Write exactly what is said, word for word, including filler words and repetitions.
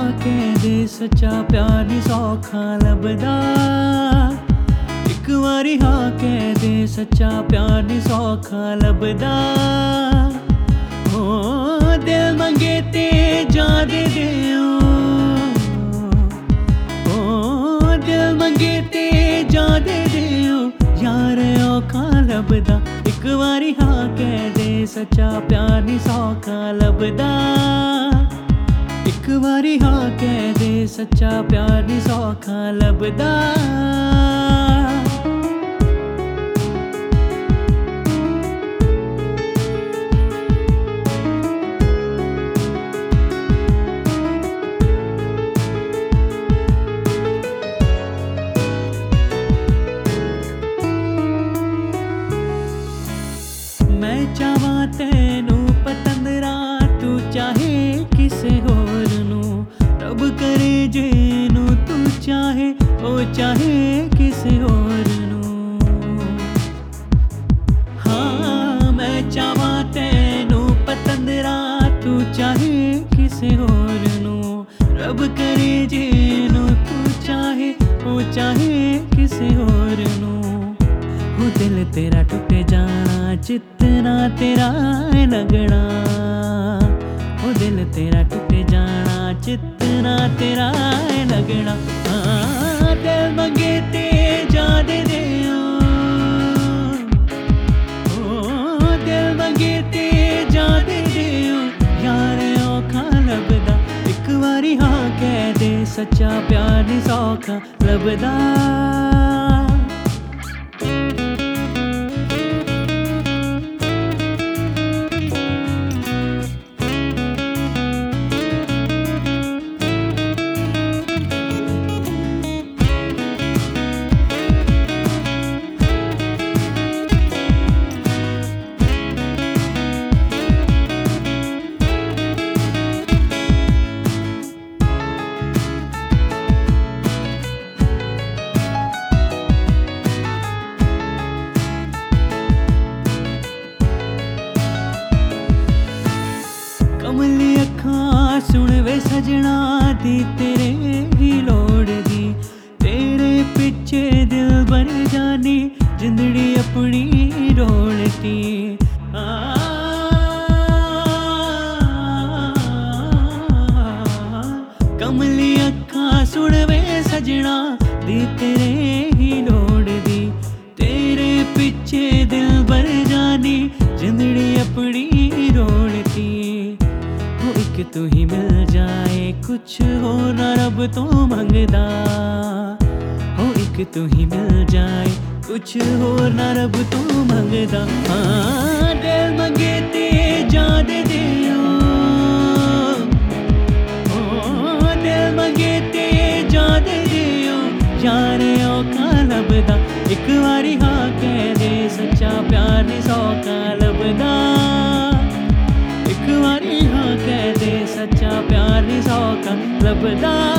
कह दे सच्चा प्यार नी सौखा लभदा। एक वारी हाँ कह दे सच्चा प्यार नी सौखा लभदा। ओ दिल मंगे ते जा दे दियो, ओ दिल मंगे ते जा दे दियो यार औखा लभदा। एक वारी हाँ कह दे सच्चा प्यार नी सौखा लभदा। एक वारी हाँ कह दे सच्चा प्यार नी सौखा लभदा। मैं चाहवा तेनू पतंदरा, तू चाहे किसे होर नू। रब करे जेनू तू चाहे, ओ चाहे किसे होर नू। हाँ मैं चाहवा तेनू पतंदरा, तू चाहे किसे होर नू। रब करे जेनू तू चाहे, ओ चाहे किसे होर नू। हो दिल तेरा टुटे जाना, चितना तेरा लगना। हो दिल तेरा टुटे जाना, चितना तेरा लगना। हाँ दिल मंगे ते जा दे दियो, ओ दिल मंगे ते जा दे दियो यार औखा लभदा। एक वारी हाँ कह दे सच्चा प्यार नी सौखा लभदा। कमली अखां सुन वे सजना दी तेरे ही लोड़ दी। तेरे पिछे दिल बन जानी जिंदड़ी अपनी रोलती। कमली अखां सुन वे सजना दी तेरे ही लोड़ दी। तेरे पिछे दिल बन जानी जिंदड़ी अपनी रोलती। एक तू ही मिल जाए कुछ हो ना रब तो मंगदा। हो एक तू ही मिल जाए कुछ हो ना रब तो मंगदा। हाँ दिल मंगे ते जा दे दियो, ओ दिल मंगे ते जा दे दियो यार औखा लभदा। एक वारी हाँ कह दे सच्चा प्यार नी सौखा लभदा। एक वारी हाँ कह दे सच्चा प्यार नी सौखा लभदा।